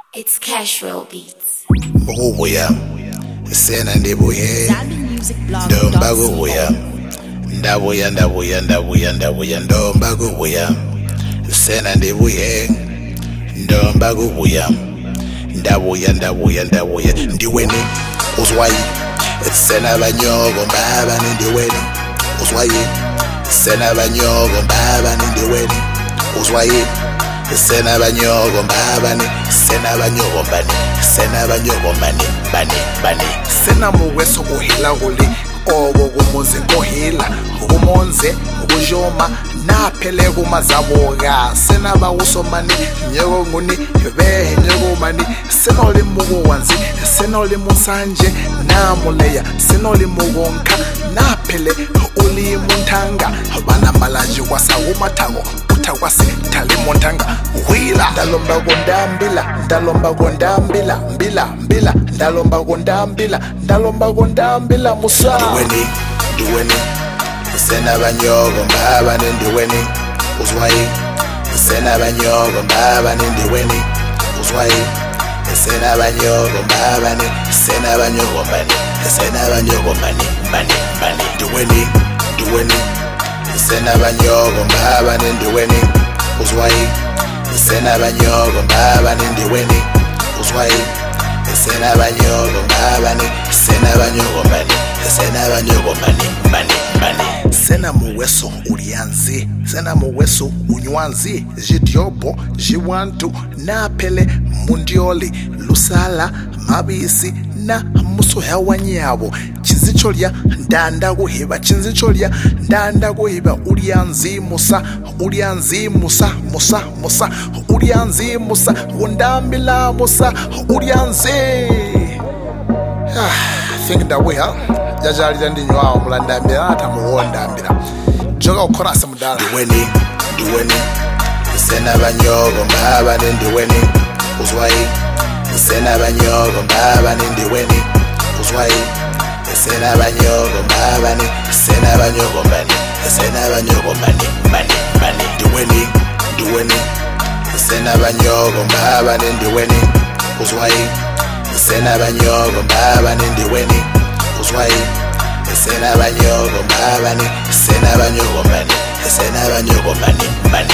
It's Cashwell Beats. Buya, sena ndibuye, ndomba kubuya, ndabuya, ndomba kubuya, sena ndibuye, ndomba kubuya, ndabuya, ndiweni, uzwayi, sena banyoko mbaba ndiweni, uzwayi, sena banyoko mbaba ndiweni, uzwayi. Sena banyoko mbabani, sena banyoko bani. Sena muweso kuhila kuli, obo kumuzi kuhila, kumonze, kujoma, naphele kumazaboga. Sena bawusomani, nyego nguni, behe nyego mani. Sena oli mugo wanzi, sena oli musanje, namuleya. Sena oli mugonka, naphele uli muntanga. Bana malaji wasa umatango. Kwasi tali montanga wila ndalomba gondambila ndalomba gondambila musa ndiweni sena banyoko mbaba ndiweni uzwayi sena banyoko mbaba ndiweni uzwayi sena banyoko mbaba sena banyoko bani ndiweni sena banyoko mbaba ndiweni uzwayi sena banyoko mbaba ndiweni uzwayi sena banyoko mbaba sena banyoko bani sena muweso ulianzi sena muweso unywanzi jidyobo jiwantu naphele mundioli lusala mabisi na musoya wanyabo chinzicholya ndanda kuhiba chinzicholya ndanda kuhiba ulianzi musa undambila musa ulianzi think ndawiha jajali ndinywa mulandambira atamuwondambira joka ukora samudala ndiweni sena banyoko mbaba ndiweni uzwayi sena banyoko mbaba ndiweni uzwayi sena banyoko mbaba sena banyoko bani ndiweni sena banyoko mbaba ndiweni uzwayi sena banyoko mbaba ndiweni uzwayi sena banyoko mbaba sena banyoko bani